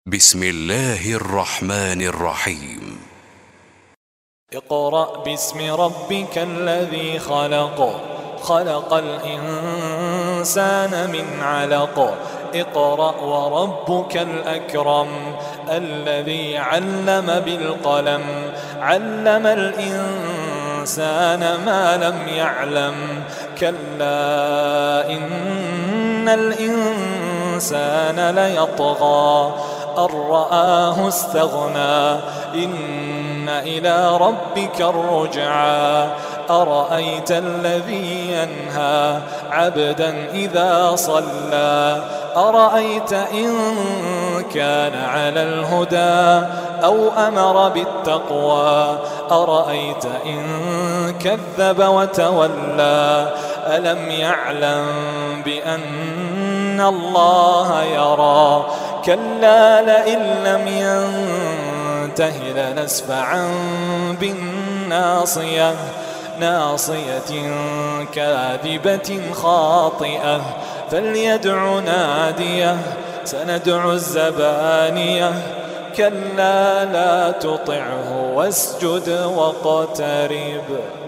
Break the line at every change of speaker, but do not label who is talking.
بسم الله الرحمن الرحيم.
اقرأ باسم ربك الذي خلق، خلق الإنسان من علق. اقرأ وربك الأكرم الذي علم بالقلم، علم الإنسان ما لم يعلم. كلا إن الإنسان ليطغى أن رآه استغنى، إن إلى ربك الرجعى. أرأيت الذي ينهى عبدا إذا صلى، أرأيت إن كان على الهدى أو أمر بالتقوى، أرأيت إن كذب وتولى. ألم يعلم بأن الله يرى، كلا لئن لم ينته لنسفعا بالناصية، ناصية كاذبة خاطئة. فليدع ناديه، سندع الزبانية. كلا لا تطعه واسجد واقترب.